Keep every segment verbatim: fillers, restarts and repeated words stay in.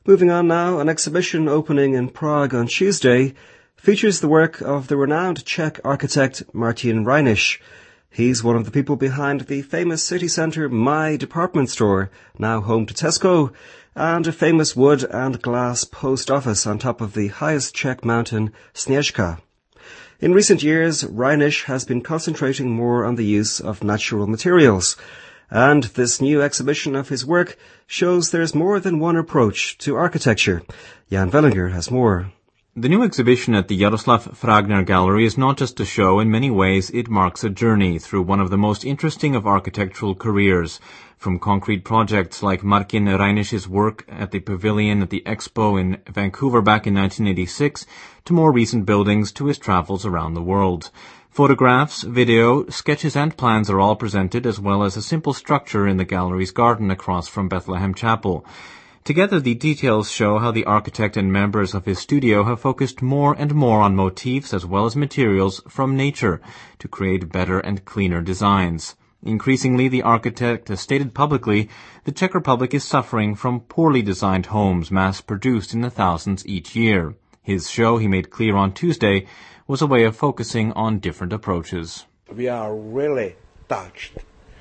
Moving on now, an exhibition opening in Prague on Tuesday features the work of the renowned Czech architect Martin Reinisch. He's one of the people behind the famous city centre My Department Store, now home to Tesco, and a famous wood and glass post office on top of the highest Czech mountain, Sněžka. In recent years, Reinisch has been concentrating more on the use of natural materials, and this new exhibition of his work shows there's more than one approach to architecture. Jan Vellinger has more. The new exhibition at the Jaroslav Fragner Gallery is not just a show. In many ways, it marks a journey through one of the most interesting of architectural careers. From concrete projects like Martin Reinisch's work at the Pavilion at the Expo in Vancouver back in nineteen eighty-six, to more recent buildings, to his travels around the world. Photographs, video, sketches and plans are all presented, as well as a simple structure in the gallery's garden across from Bethlehem Chapel. Together, the details show how the architect and members of his studio have focused more and more on motifs as well as materials from nature to create better and cleaner designs. Increasingly, the architect has stated publicly, the Czech Republic is suffering from poorly designed homes mass-produced in the thousands each year. His show, he made clear on Tuesday, was a way of focusing on different approaches. We are really touched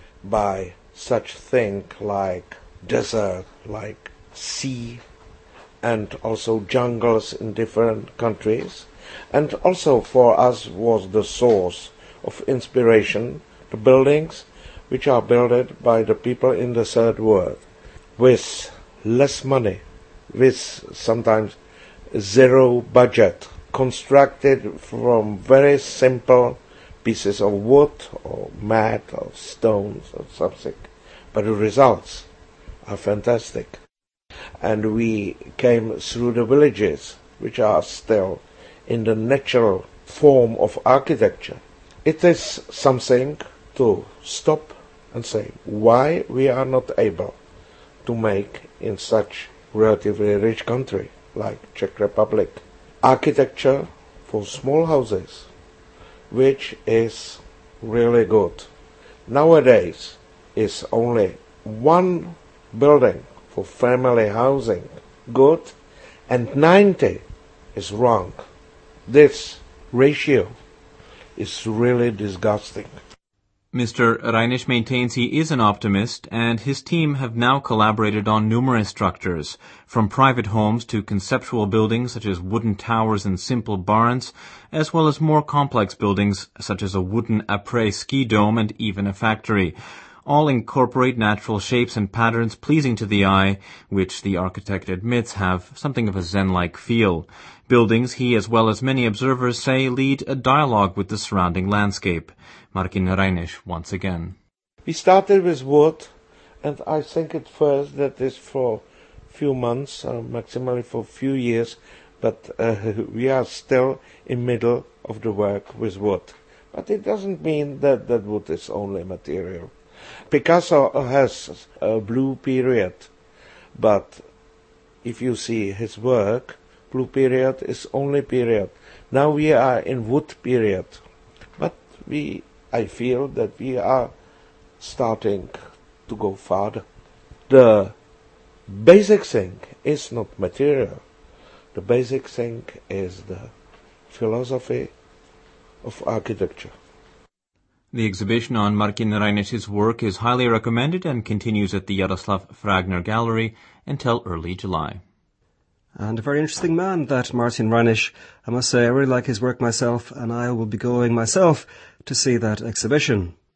by such thing like desert, like sea, and also jungles in different countries, and also for us was the source of inspiration, the buildings which are built by the people in the third world with less money, with sometimes zero budget, constructed from very simple pieces of wood or mat or stones or something, but the results are fantastic. And we came through the villages, which are still in the natural form of architecture. It is something to stop and say why we are not able to make in such relatively rich country like Czech Republic architecture for small houses, which is really good. Nowadays is only one building for family housing good, and ninety is wrong. This ratio is really disgusting. Mister Reinisch maintains he is an optimist, and his team have now collaborated on numerous structures, from private homes to conceptual buildings such as wooden towers and simple barns, as well as more complex buildings such as a wooden après-ski dome and even a factory. All incorporate natural shapes and patterns pleasing to the eye, which the architect admits have something of a Zen-like feel. Buildings, he as well as many observers say, lead a dialogue with the surrounding landscape. Martin Reinisch once again. We started with wood, and I think at first that is for few months, uh, maximally for few years, but uh, we are still in middle of the work with wood. But it doesn't mean that that wood is only material. Picasso has a blue period, but if you see his work, blue period is only period. Now we are in wood period, but we, I feel that we are starting to go farther. The basic thing is not material. The basic thing is the philosophy of architecture. The exhibition on Martin Reinisch's work is highly recommended and continues at the Jaroslav Fragner Gallery until early July. And a very interesting man, that Martin Reinisch. I must say, I really like his work myself, and I will be going myself to see that exhibition.